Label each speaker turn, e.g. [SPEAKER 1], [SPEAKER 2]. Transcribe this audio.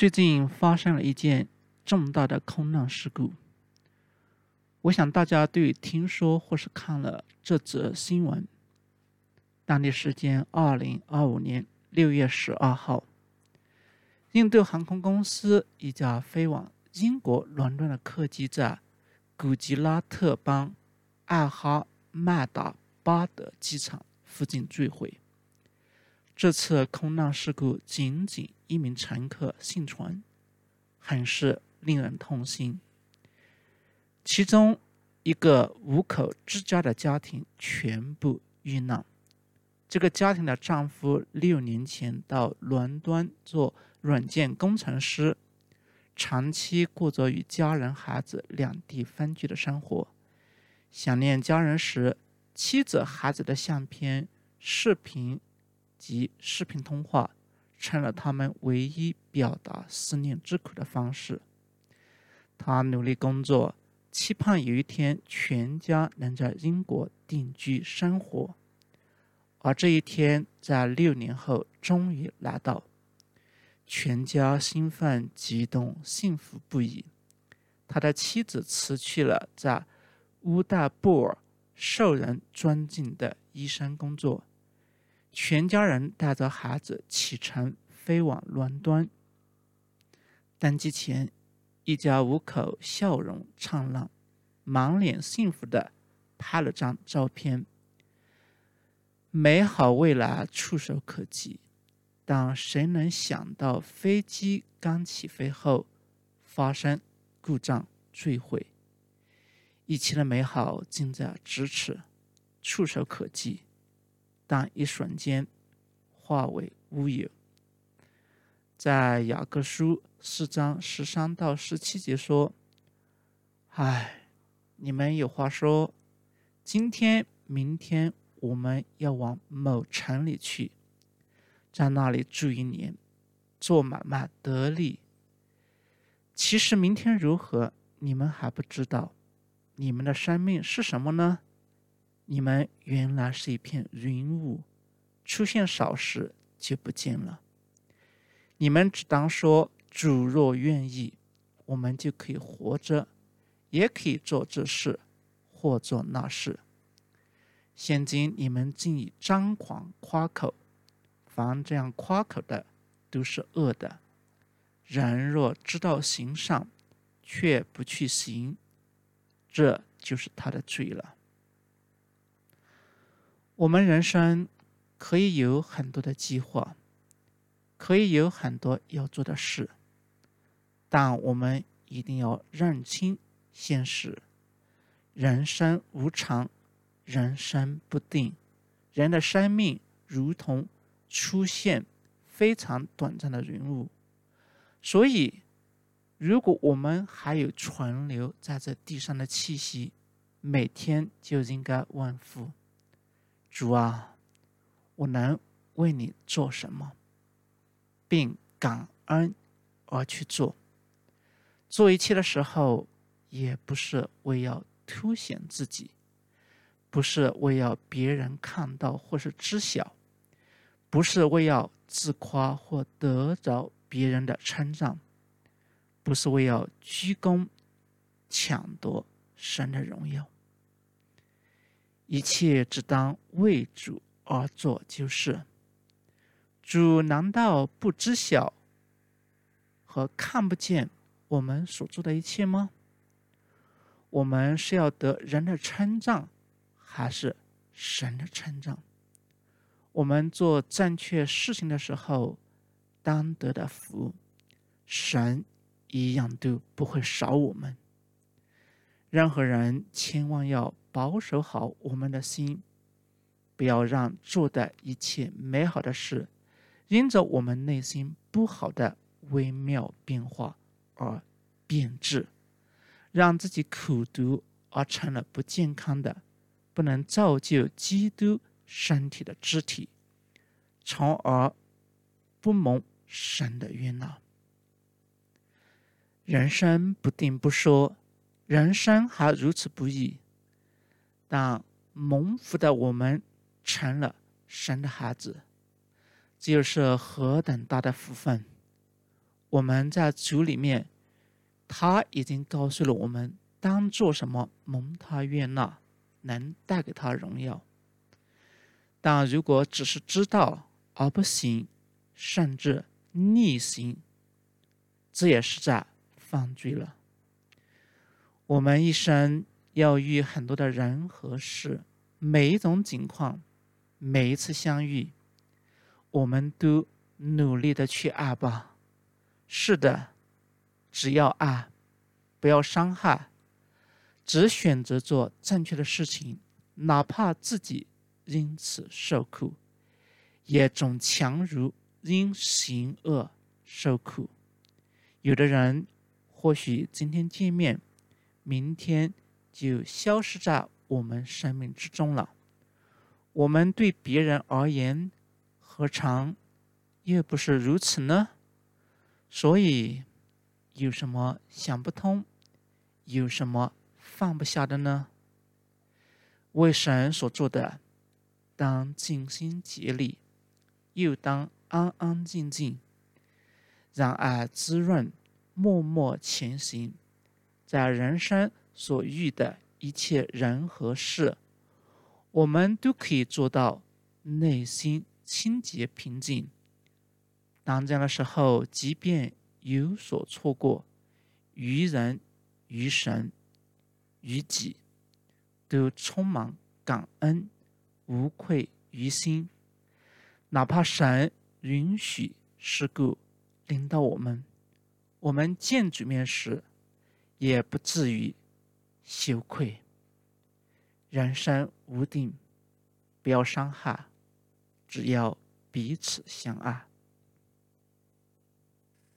[SPEAKER 1] 最近发生了一件重大的空难事故，我想大家都有听说或是看了这则新闻。当地时间2025年6月12号，印度航空公司一架飞往英国伦敦的客机在古吉拉特邦艾哈迈达巴德机场附近坠毁。这次空难事故仅一名乘客幸存，很是令人痛心。其中一个5口之家的家庭全部遇难。这个家庭的丈夫6年前到伦敦做软件工程师，长期过着与家人孩子两地分居的生活。想念家人时，妻子孩子的相片、视频及视频通话成了他们唯一表达思念之苦的方式。他努力工作，期盼有一天全家能在英国定居生活，而这一天在6年后终于来到。全家兴奋、激动、幸福不已。他的妻子辞去了在乌代布尔受人尊敬的医生工作，全家人带着孩子启程飞往伦敦。登机前，一家5口笑容灿烂，满脸幸福地拍了张照片。美好未来触手可及，但谁能想到飞机刚起飞后发生故障坠毁。一切的美好近在咫尺，触手可及，但一瞬间化为乌有。在雅各书4章13到17节说：你们有话说，今天明天我们要往某城里去，在那里住1年，做买卖得利。其实明天如何，你们还不知道。你们的生命是什么呢？你们原来是一片云雾，出现少时就不见了。你们只当说，主若愿意，我们就可以活着，也可以做这事或做那事。现今你们竟以张狂夸口，凡这样夸口的都是恶的。人若知道行善，却不去行，这就是他的罪了。我们人生可以有很多的计划，可以有很多要做的事，但我们一定要认清现实。人生无常，人生不定，人的生命如同出现非常短暂的云雾。所以如果我们还有存留在这地上的气息，每天就应该问父：主啊，我能为你做什么？并感恩而去做。做一切的时候，也不是为要凸显自己，不是为要别人看到或是知晓，不是为要自夸或得着别人的称赞，不是为要居功抢夺神的荣耀。一切只当为主而做就是。主难道不知晓和看不见我们所做的一切吗？我们是要得人的称赞，还是神的称赞？我们做正确事情的时候，当得的福，神一样都不会少我们。任何人千万要保守好我们的心，不要让做的一切美好的事因着我们内心不好的微妙变化而变质，让自己苦毒而成了不健康的，不能造就基督身体的肢体，从而不蒙神的悦纳。人生不定不说，人生还如此不易，但蒙福的我们成了神的孩子，这就是何等大的福分！ 我们在主里面，他已经告诉了我们当做什么蒙他悦纳，能带给他荣耀。但如果只是知道而不行，甚至逆行，这也是在犯罪了。我们一生要遇很多的人和事，每一种情况，每一次相遇，我们都努力的去爱吧。是的，只要爱，不要伤害，只选择做正确的事情，哪怕自己因此受苦，也总强如因行恶受苦。有的人或许今天见面，明天就消失在我们生命之中了。我们对别人而言，何尝又不是如此呢？所以，有什么想不通，有什么放不下的呢？为神所做的，当尽心竭力，又当安安静静，让爱滋润，默默前行。在人生所遇的一切人和事，我们都可以做到内心清洁平静。当这样的时候，即便有所错过，于人于神于己，都充满感恩，无愧于心。哪怕神允许事故临到我们，我们见主面时也不至于羞愧。人生无定，不要伤害，只要彼此相爱。